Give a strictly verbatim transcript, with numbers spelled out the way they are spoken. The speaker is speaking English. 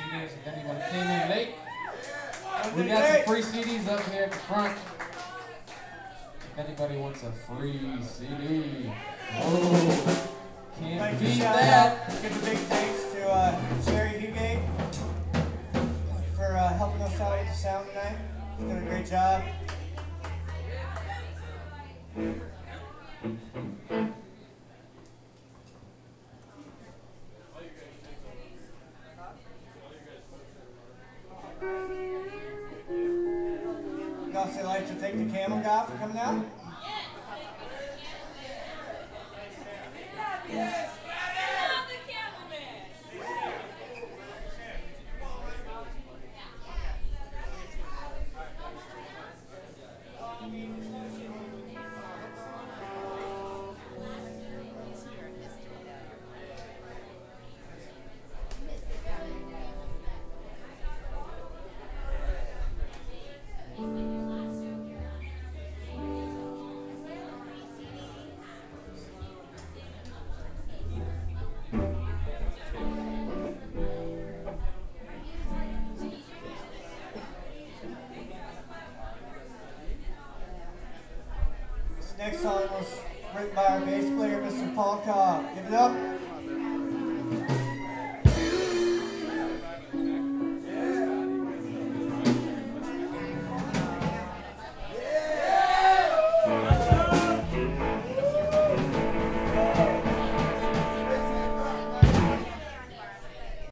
Ds if anyone came in late. We got some free C Ds up here at the front. If anybody wants a free C D. Oh, can't like beat shout that. Out. Give a big thanks to uh, Jerry Hugate for uh, helping us out with the sound tonight. He's doing a great job. I'd also like to thank the Camel guy for coming out. This next song was written by our bass player, Mister Paul Cobb. Give it up.